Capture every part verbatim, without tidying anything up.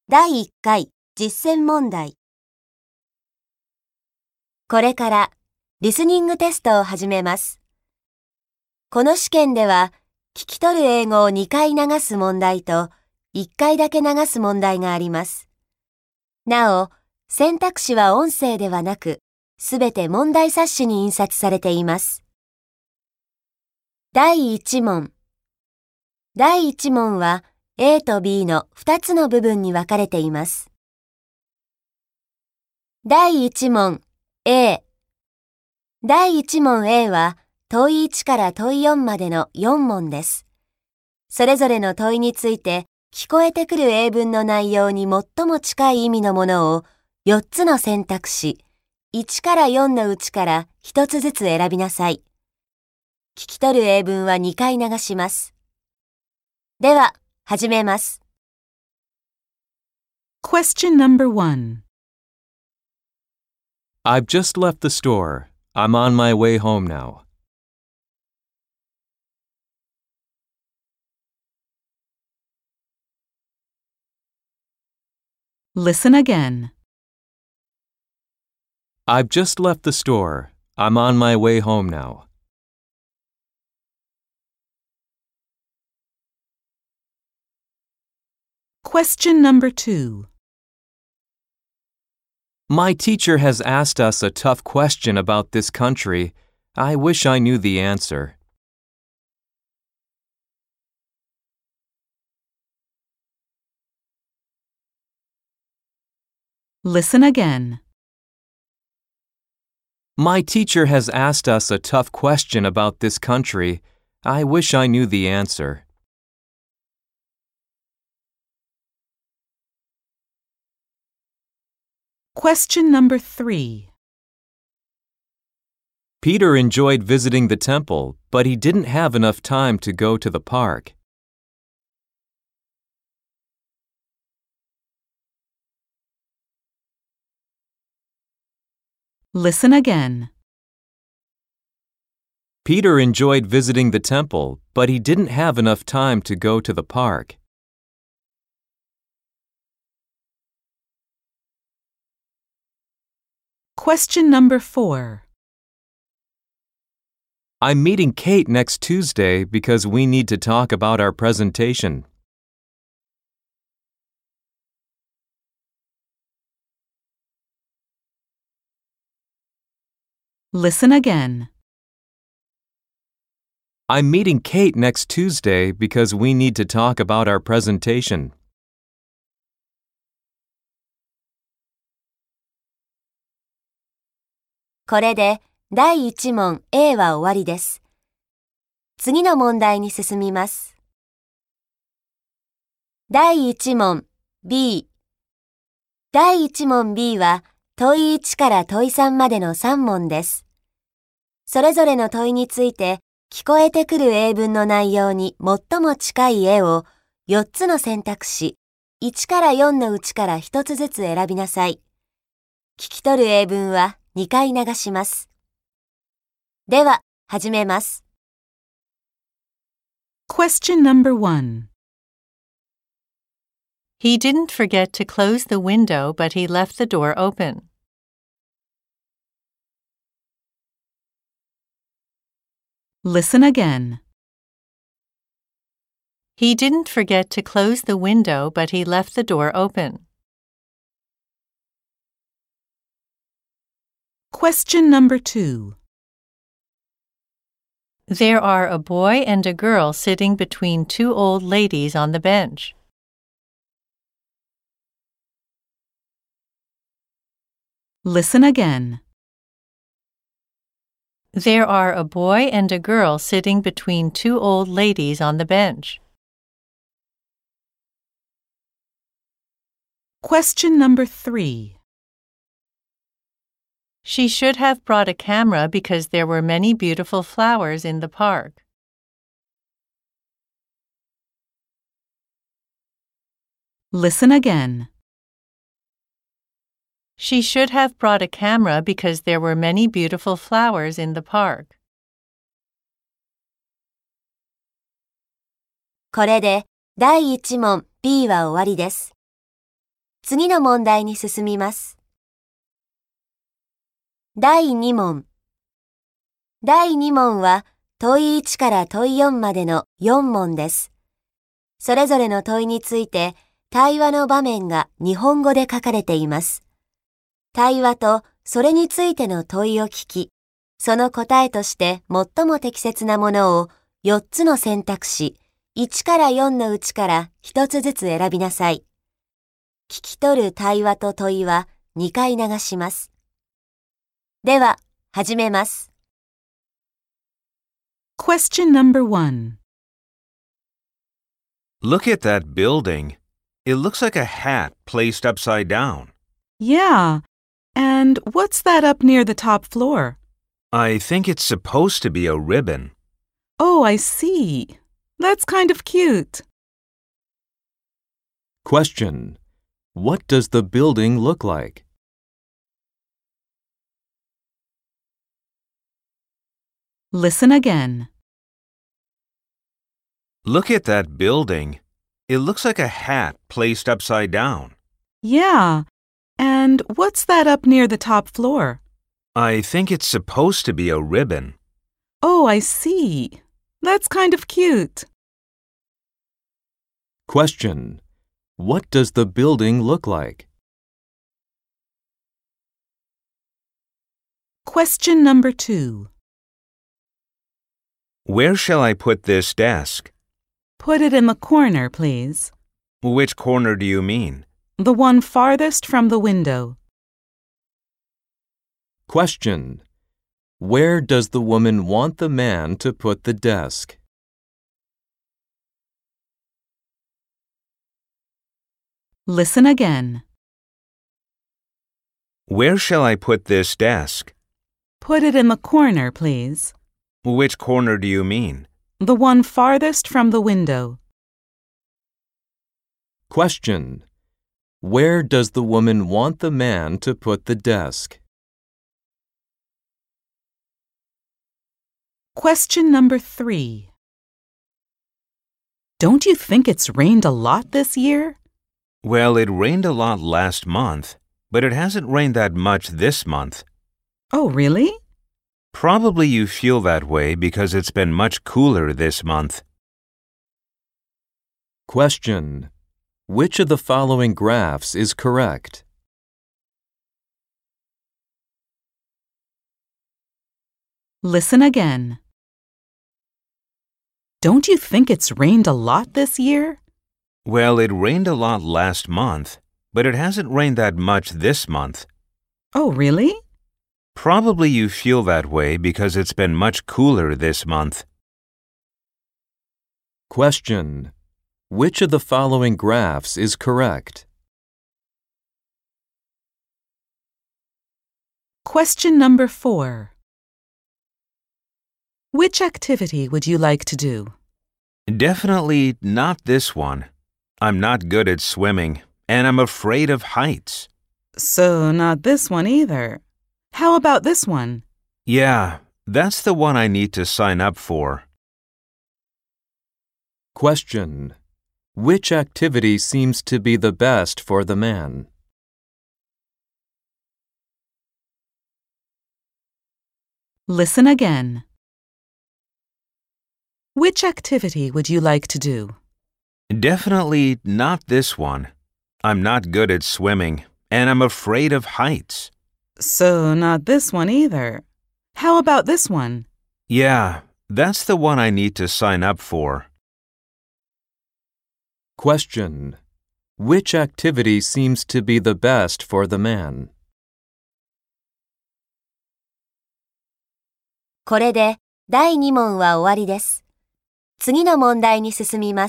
だいいっかい実践問題。これからリスニングテストを始めます。この試験では聞き取る英語をにかい流す問題といっかいだけ流す問題があります。なお、選択肢は音声ではなく、すべて問題冊子に印刷されています。だいいち問。だいいち問は A と B のふたつの部分に分かれています。だいいち問 A。だいいち問 A は問いいちから問いよんまでのよん問です。それぞれの問いについて聞こえてくる英文の内容に最も近い意味のものをよっつの選択肢、いちからよんのうちからひとつずつ選びなさい。聞き取る英文はにかい流します。では、始めます。 Question number one. I've just left the store. I'm on my way home now. Listen again. I've just left the store. I'm on my way home now. Question number two. My teacher has asked us a tough question about this country. I wish I knew the answer. Listen again. My teacher has asked us a tough question about this country. I wish I knew the answer. Question number three. Peter enjoyed visiting the temple, but he didn't have enough time to go to the park. Listen again. Peter enjoyed visiting the temple, but he didn't have enough time to go to the park. Question number four. I'm meeting Kate next Tuesday because we need to talk about our presentation. Listen again. I'm meeting Kate next Tuesday because we need to talk about our presentation. 「これでだいいち問 A は終わりです。次の問題に進みます。だいいち問 B。だいいち問 B は問いいちから問いさんまでのさん問です。それぞれの問いについて聞こえてくる英文の内容に最も近い絵をよっつの選択肢、いちからよんのうちからひとつずつ選びなさい。聞き取る英文はにかい流します。では、始めます。 Question number one. He didn't forget to close the window, but he left the door open. Listen again. He didn't forget to close the window, but he left the door open. Question number two. There are a boy and a girl sitting between two old ladies on the bench. Listen again. There are a boy and a girl sitting between two old ladies on the bench. Question number three. She should have brought a camera because there were many beautiful flowers in the park. Listen again. She should have brought a camera because there were many beautiful flowers in the park. これでだいいち問 B は終わりです。 次の問題に進みます。だいに問。だいに問は問いいちから問いよんまでのよん問です。それぞれの問いについて対話の場面が日本語で書かれています。対話とそれについての問いを聞き、その答えとして最も適切なものをよっつの選択肢いちからよんのうちからひとつずつ選びなさい。聞き取る対話と問いはにかい流します。では、始めます。 Question number one. Look at that building. It looks like a hat placed upside down. Yeah. And what's that up near the top floor? I think it's supposed to be a ribbon. Oh, I see. That's kind of cute. Question. What does the building look like? Listen again. Look at that building. It looks like a hat placed upside down. Yeah. And what's that up near the top floor? I think it's supposed to be a ribbon. Oh, I see. That's kind of cute. Question. What does the building look like? Question number two. Where shall I put this desk? Put it in the corner, please. Which corner do you mean? The one farthest from the window. Question. Where does the woman want the man to put the desk? Listen again. Where shall I put this desk? Put it in the corner, please. Which corner do you mean? The one farthest from the window. Question. Where does the woman want the man to put the desk? Question number three. Don't you think it's rained a lot this year? Well, it rained a lot last month, but it hasn't rained that much this month. Oh, really? Probably you feel that way because it's been much cooler this month. Question. Which of the following graphs is correct? Listen again. Don't you think it's rained a lot this year? Well, it rained a lot last month, but it hasn't rained that much this month. Oh, really? Probably you feel that way because it's been much cooler this month. Question. Which of the following graphs is correct? Question number four. Which activity would you like to do? Definitely not this one. I'm not good at swimming, and I'm afraid of heights. So not this one either. How about this one? Yeah, that's the one I need to sign up for. Question. Which activity seems to be the best for the man? Listen again. Which activity would you like to do? Definitely not this one. I'm not good at swimming, and I'm afraid of heights. So not this one either. How about this one? Yeah, that's the one I need to sign up for. Question. Which activity seems to be the best for the man? これでだいに問は終わりです。次の問題に進みます。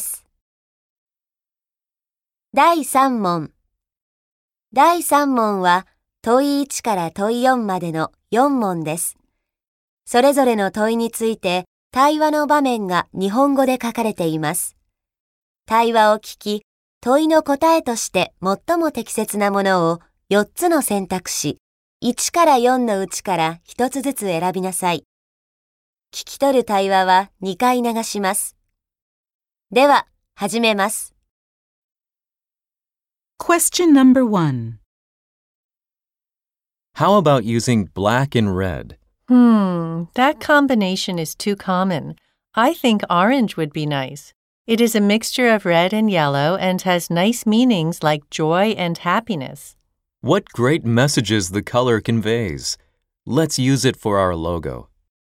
だいさん問。だいさん問は問いいちから問いよんまでのよん問です。それぞれの問いについて対話の場面が日本語で書かれています。対話を聞き、問いの答えとして最も適切なものをよっつの選択肢いちからよんのうちからひとつずつ選びなさい。聞き取る対話はにかい流します。では、始めます。 Question number one. How about using black and red? Hmm, that combination is too common. I think orange would be nice. It is a mixture of red and yellow and has nice meanings like joy and happiness. What great messages the color conveys. Let's use it for our logo.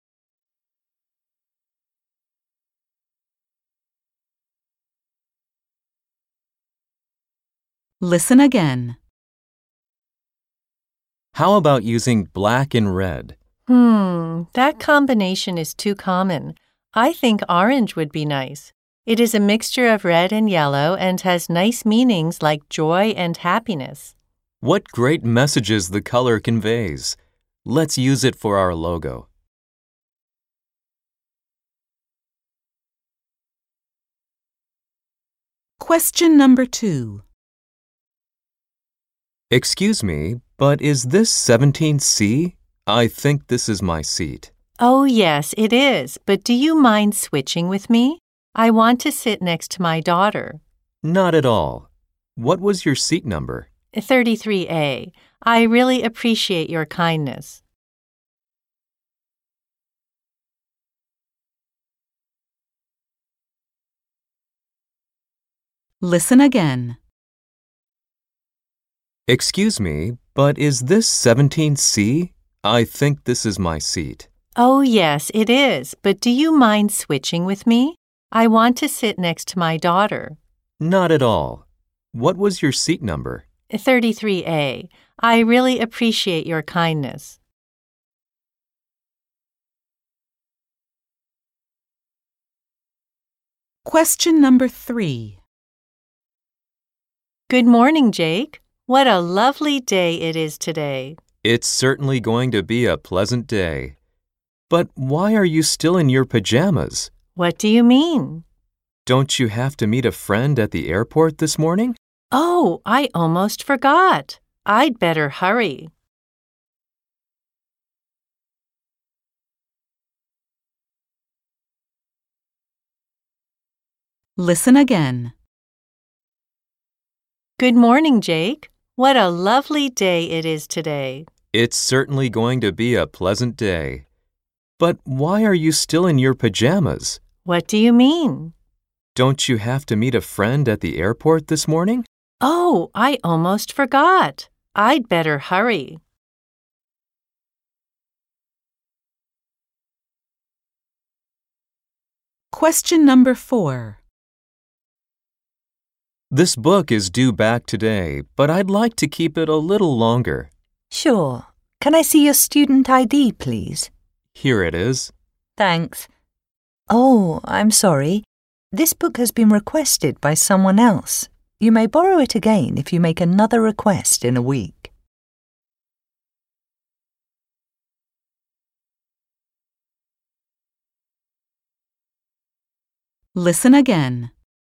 Listen again. How about using black and red? Hmm, that combination is too common. I think orange would be nice. It is a mixture of red and yellow and has nice meanings like joy and happiness. What great messages the color conveys. Let's use it for our logo. Question number two. Excuse me, but is this seventeen C? I think this is my seat. Oh, yes, it is. But do you mind switching with me? I want to sit next to my daughter. Not at all. What was your seat number? thirty-three A. I really appreciate your kindness. Listen again. Excuse me, but is this seventeen C? I think this is my seat. Oh, yes, it is. But do you mind switching with me? I want to sit next to my daughter. Not at all. What was your seat number? thirty-three A. I really appreciate your kindness. Question number three. Good morning, Jake. What a lovely day it is today. It's certainly going to be a pleasant day. But why are you still in your pajamas? What do you mean? Don't you have to meet a friend at the airport this morning? Oh, I almost forgot. I'd better hurry. Listen again. Good morning, Jake. What a lovely day it is today. It's certainly going to be a pleasant day. But why are you still in your pajamas? What do you mean? Don't you have to meet a friend at the airport this morning? Oh, I almost forgot. I'd better hurry. Question number four. This book is due back today, but I'd like to keep it a little longer. Sure. Can I see your student I D, please? Here it is. Thanks. Oh, I'm sorry. This book has been requested by someone else. You may borrow it again if you make another request in a week. Listen again.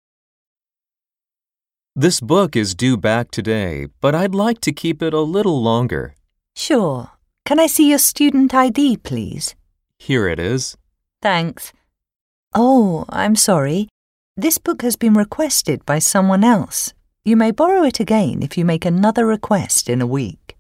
This book is due back today, but I'd like to keep it a little longer. Sure. Can I see your student I D, please? Here it is. Thanks. Oh, I'm sorry. This book has been requested by someone else. You may borrow it again if you make another request in a week.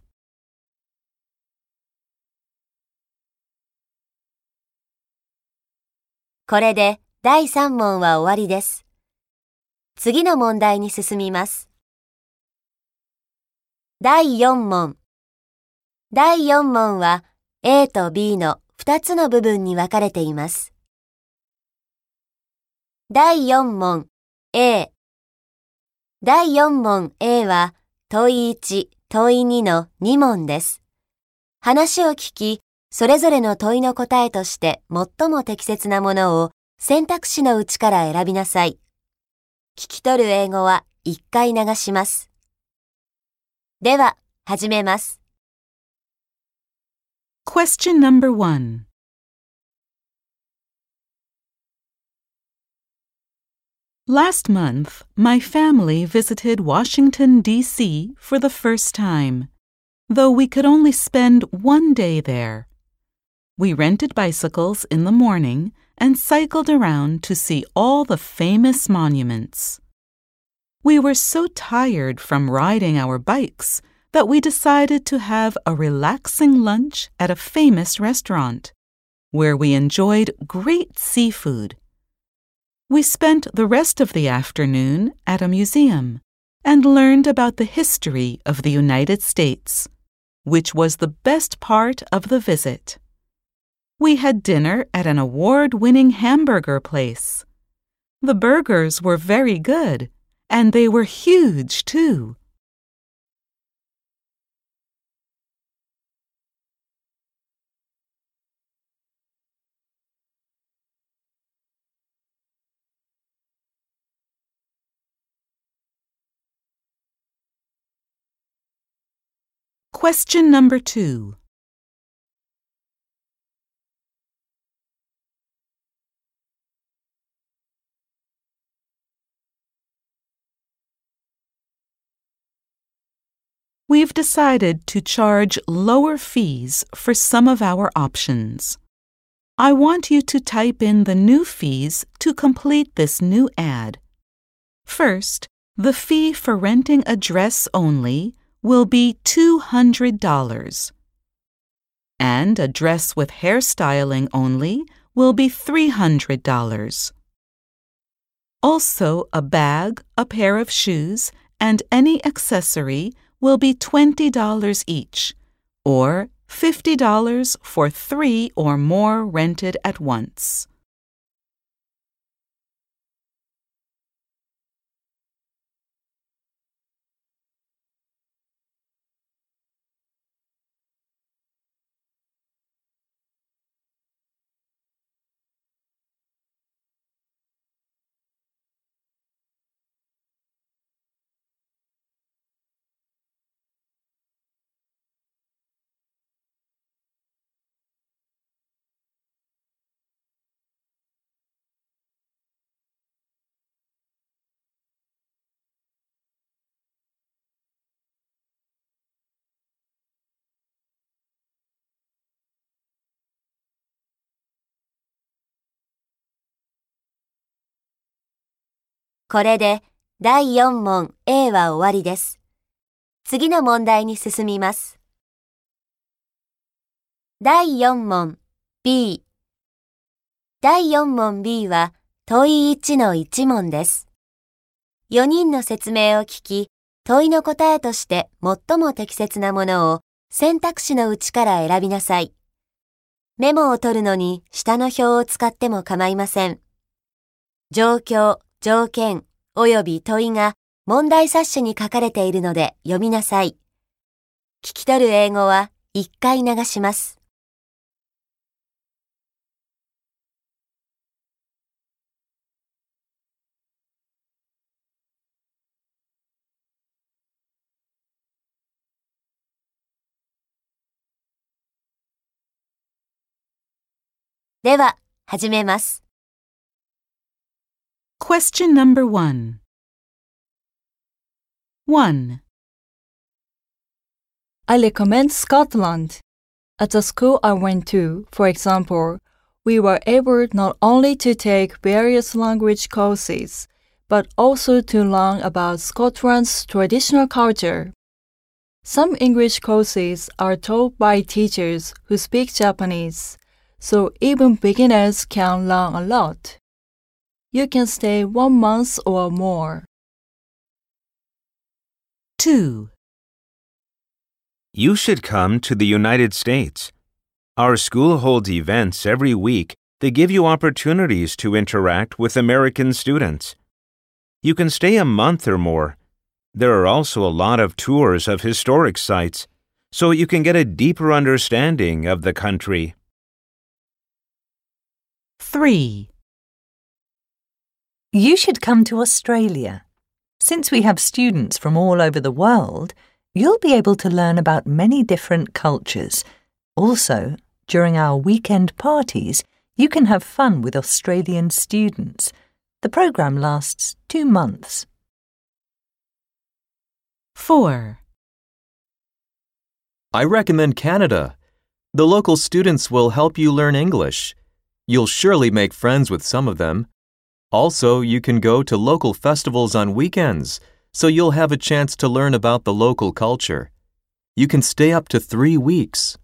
「これでだいさん問は終わりです。次の問題に進みます。だいよん問。だいよん問は A と B のふたつの部分に分かれています。だいよん問 A。だいよん問 A は問いいち、問いにのに問です。話を聞き、それぞれの問いの答えとして最も適切なものを選択肢のうちから選びなさい。聞き取る英語はいっかい流します。では、始めます。 Question number one. Last month, my family visited Washington, D C for the first time, though we could only spend one day there. We rented bicycles in the morning and cycled around to see all the famous monuments. We were so tired from riding our bikes that we decided to have a relaxing lunch at a famous restaurant, where we enjoyed great seafood. We spent the rest of the afternoon at a museum and learned about the history of the United States, which was the best part of the visit. We had dinner at an award-winning hamburger place. The burgers were very good, and they were huge, too. Question number two. We've decided to charge lower fees for some of our options. I want you to type in the new fees to complete this new ad. First, the fee for renting a dress only will be two hundred dollars. And a dress with hairstyling only will be three hundred dollars. Also, a bag, a pair of shoes, and any accessory will be twenty dollars each, or fifty dollars for three or more rented at once. これでだいよん問 A は終わりです。次の問題に進みます。だいよん問 B。だいよん問 B は問いちのいち問です。よにんの説明を聞き、問いの答えとして最も適切なものを選択肢のうちから選びなさい。メモを取るのに下の表を使っても構いません。状況、条件および問いが問題冊子に書かれているので読みなさい。聞き取る英語はいっかい流します。では、始めます。 Question number one. one. I recommend Scotland. At the school I went to, for example, we were able not only to take various language courses, but also to learn about Scotland's traditional culture. Some English courses are taught by teachers who speak Japanese, so even beginners can learn a lot. You can stay one month or more. two. You should come to the United States. Our school holds events every week that give you opportunities to interact with American students. You can stay a month or more. There are also a lot of tours of historic sites, so you can get a deeper understanding of the country. three. You should come to Australia. Since we have students from all over the world, you'll be able to learn about many different cultures. Also, during our weekend parties, you can have fun with Australian students. The program lasts two months. four. I recommend Canada. The local students will help you learn English. You'll surely make friends with some of them. Also, you can go to local festivals on weekends. so you'll have a chance to learn about the local culture. You can stay up to three weeks.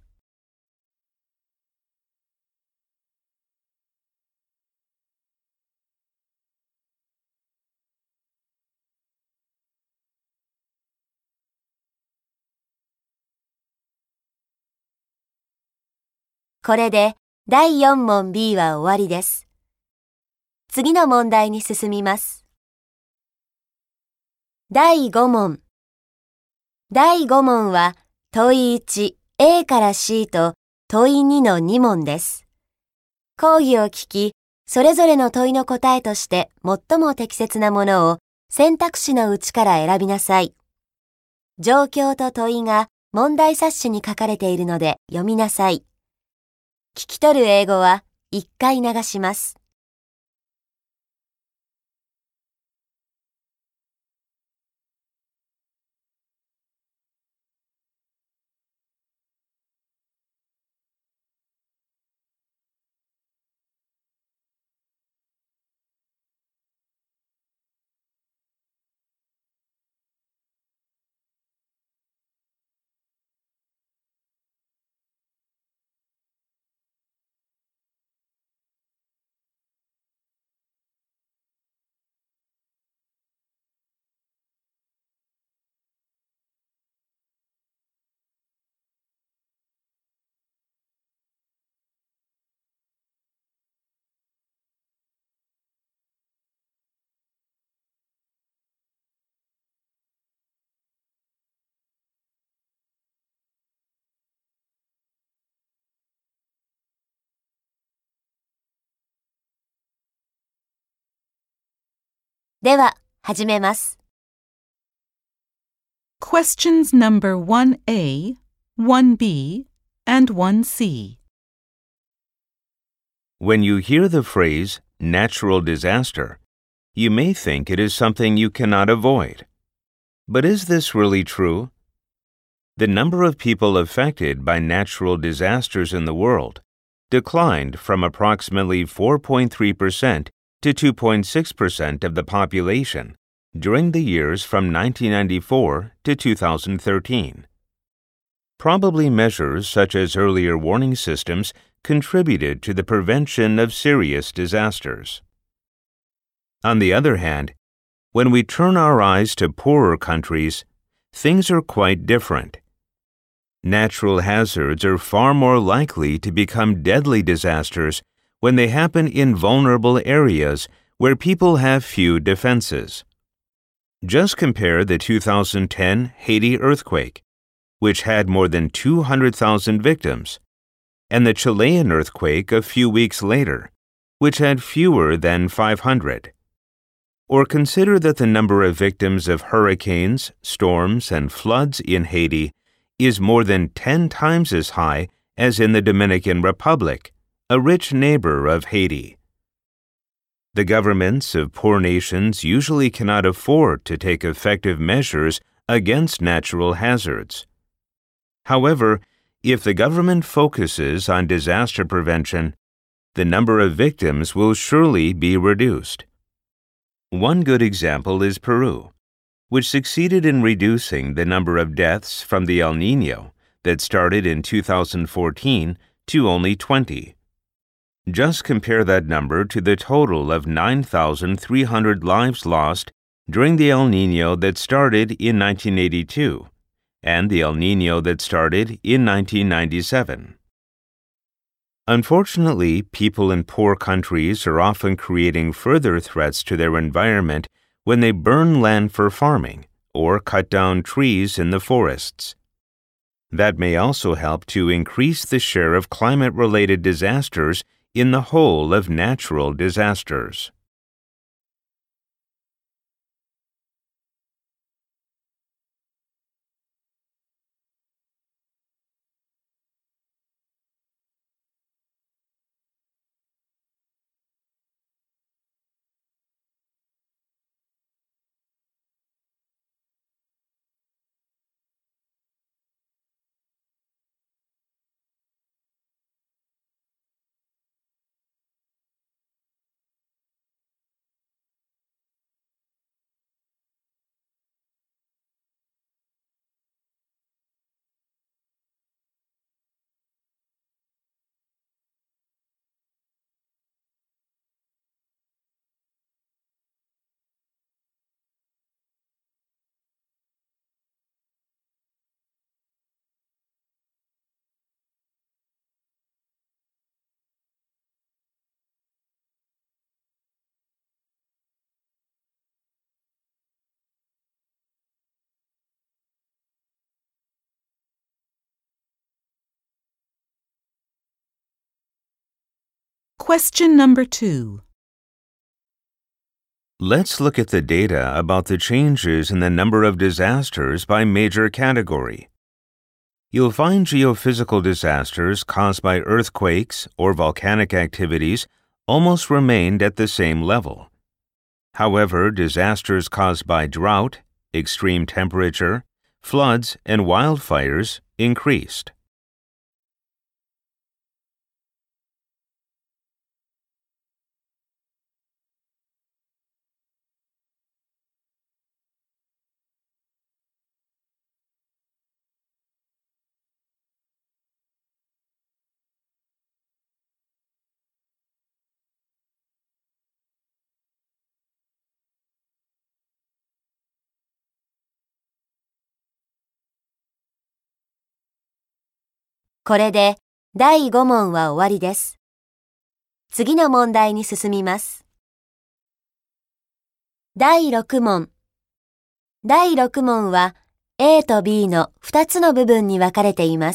これでだいよん問 B は終わりです。次の問題に進みます。だいご問。だいご問は問いいち A から C と問いにのに問です。講義を聞き、それぞれの問いの答えとして最も適切なものを選択肢のうちから選びなさい。状況と問いが問題冊子に書かれているので読みなさい。聞き取る英語はいっかい流します。では、始めます。 Questions number one A, one B, and one C. When you hear the phrase natural disaster, you may think it is something you cannot avoid. But is this really true? The number of people affected by natural disasters in the world declined from approximately four point three percent to two point six percent of the population during the years from nineteen ninety-four to two thousand thirteen. Probably measures such as earlier warning systems contributed to the prevention of serious disasters. On the other hand, when we turn our eyes to poorer countries, things are quite different. Natural hazards are far more likely to become deadly disasters when they happen in vulnerable areas where people have few defenses. Just compare the two thousand ten Haiti earthquake, which had more than two hundred thousand victims, and the Chilean earthquake a few weeks later, which had fewer than five hundred. Or consider that the number of victims of hurricanes, storms, and floods in Haiti is more than ten times as high as in the Dominican Republic, a rich neighbor of Haiti. The governments of poor nations usually cannot afford to take effective measures against natural hazards. However, if the government focuses on disaster prevention, the number of victims will surely be reduced. One good example is Peru, which succeeded in reducing the number of deaths from the El Niño that started in two thousand fourteen to only twenty. Just compare that number to the total of nine thousand three hundred lives lost during the El Niño that started in nineteen eighty-two and the El Niño that started in nineteen ninety-seven. Unfortunately, people in poor countries are often creating further threats to their environment when they burn land for farming or cut down trees in the forests. That may also help to increase the share of climate-related disasters in the whole of natural disasters. Question number two. Let's look at the data about the changes in the number of disasters by major category. You'll find geophysical disasters caused by earthquakes or volcanic activities almost remained at the same level. However, disasters caused by drought, extreme temperature, floods, and wildfires increased. これでだいご問は終わりです。次の問題に進みます。だいろく問。だいろく問は A と B のふたつの部分に分かれています。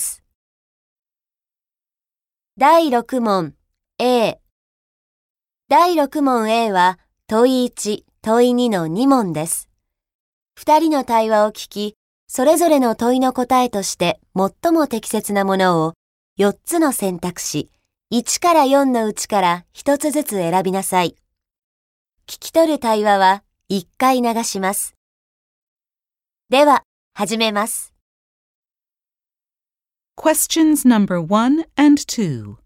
だいろく問 A。だいろく問 A は問いいち、問いにのに問です。ふたりの対話を聞き、それぞれの問いの答えとして最も適切なものをよっつの選択肢いちからよんのうちからひとつずつ選びなさい。聞き取る対話はいっかい流します。では、始めます。 Questions number one and two.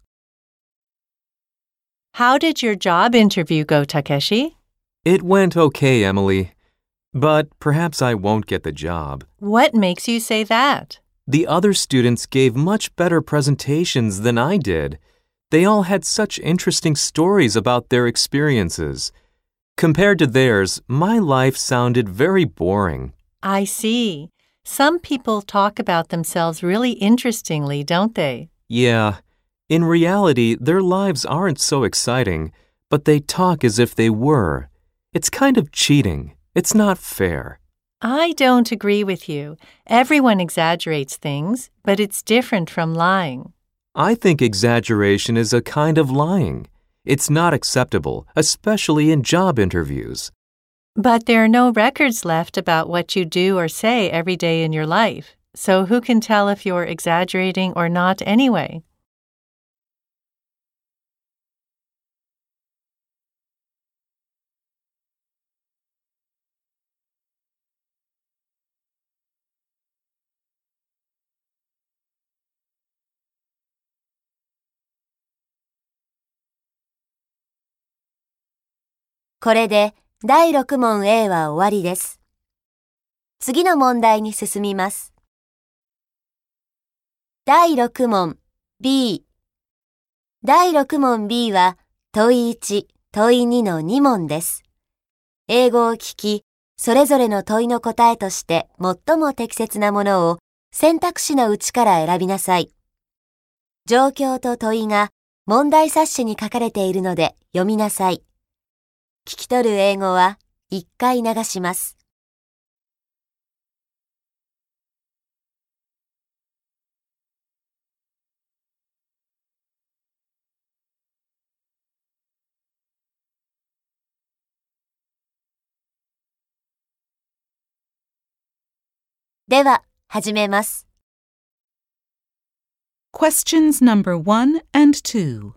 How did your job interview go, Takeshi? It went okay, Emily. But perhaps I won't get the job. What makes you say that? The other students gave much better presentations than I did. They all had such interesting stories about their experiences. Compared to theirs, my life sounded very boring. I see. Some people talk about themselves really interestingly, don't they? Yeah. In reality, their lives aren't so exciting, but they talk as if they were. It's kind of cheating. It's not fair. I don't agree with you. Everyone exaggerates things, but it's different from lying. I think exaggeration is a kind of lying. It's not acceptable, especially in job interviews. But there are no records left about what you do or say every day in your life. So who can tell if you're exaggerating or not anyway? .これでだいろく問 A は終わりです。次の問題に進みます。だいろく問 B。だいろく問 B は問いいち、問いにのに問です。英語を聞き、それぞれの問いの答えとして最も適切なものを選択肢のうちから選びなさい。状況と問いが問題冊子に書かれているので読みなさい。聞き取る英語はいっかい流します。では、始めます。 Questions number one and two.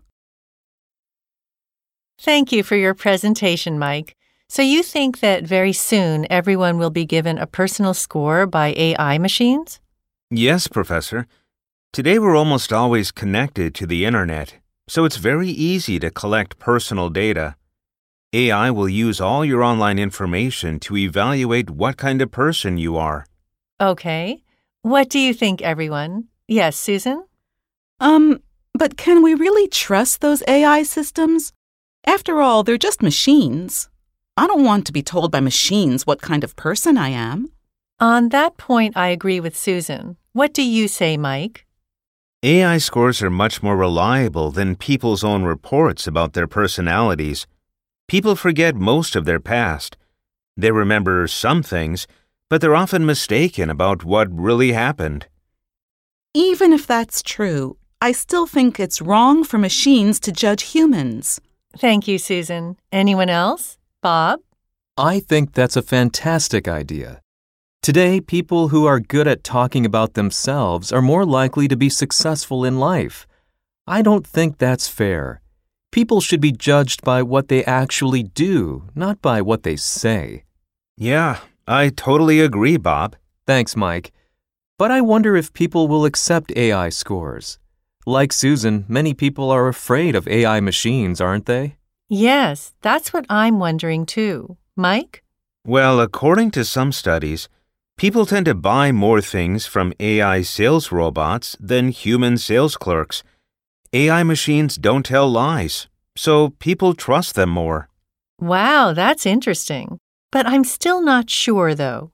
Thank you for your presentation, Mike. So you think that very soon everyone will be given a personal score by A I machines? Yes, Professor. Today we're almost always connected to the internet, so it's very easy to collect personal data. A I will use all your online information to evaluate what kind of person you are. Okay. What do you think, everyone? Yes, Susan? Um, but can we really trust those A I systems? After all, they're just machines. I don't want to be told by machines what kind of person I am. On that point, I agree with Susan. What do you say, Mike? A I scores are much more reliable than people's own reports about their personalities. People forget most of their past. They remember some things, but they're often mistaken about what really happened. Even if that's true, I still think it's wrong for machines to judge humans. Thank you, Susan. Anyone else? Bob? I think that's a fantastic idea. Today, people who are good at talking about themselves are more likely to be successful in life. I don't think that's fair. People should be judged by what they actually do, not by what they say. Yeah, I totally agree, Bob. Thanks, Mike. But I wonder if people will accept A I scores. Like Susan, many people are afraid of A I machines, aren't they? Yes, that's what I'm wondering too. Mike? Well, according to some studies, people tend to buy more things from A I sales robots than human sales clerks. A I machines don't tell lies, so people trust them more. Wow, that's interesting. But I'm still not sure, though.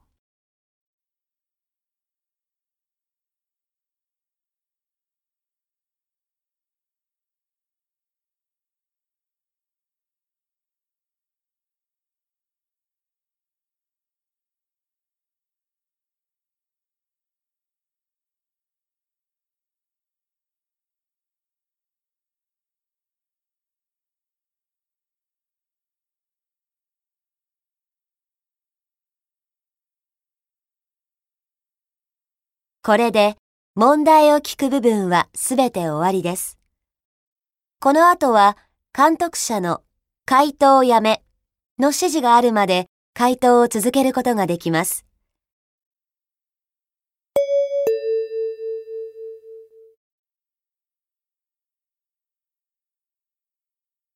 これで問題を聞く部分はすべて終わりです。この後は監督者の回答やめの指示があるまで回答を続けることができます。